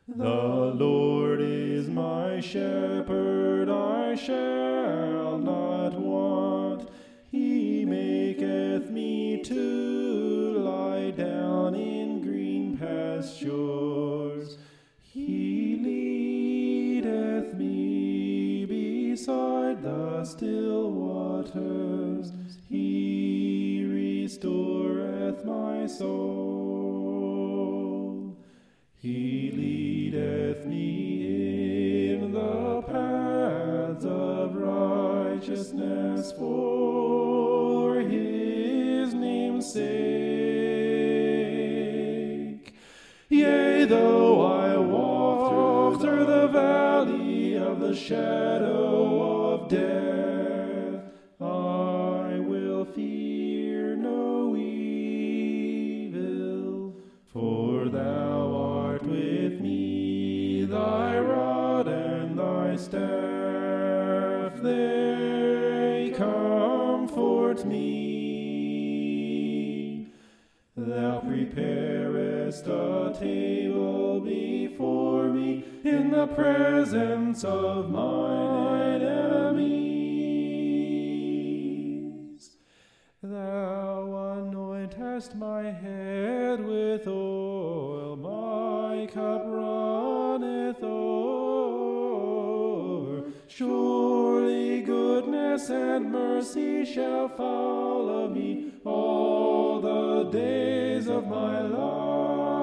The Lord is my shepherd, I shall not want. He maketh me to lie down in green pastures. He leadeth me beside the still waters. He restoreth my soul. He leadeth me in the paths of righteousness for his name's sake. Yea, though I walk through the valley of the shadow of death, I will fear no evil, for thou art with me, thy rod and thy staff, they comfort me. Thou preparest a table before me in the presence of mine enemies. Thou anointest my head with oil, my cup runneth over. Surely goodness and mercy shall follow me all the days of my life,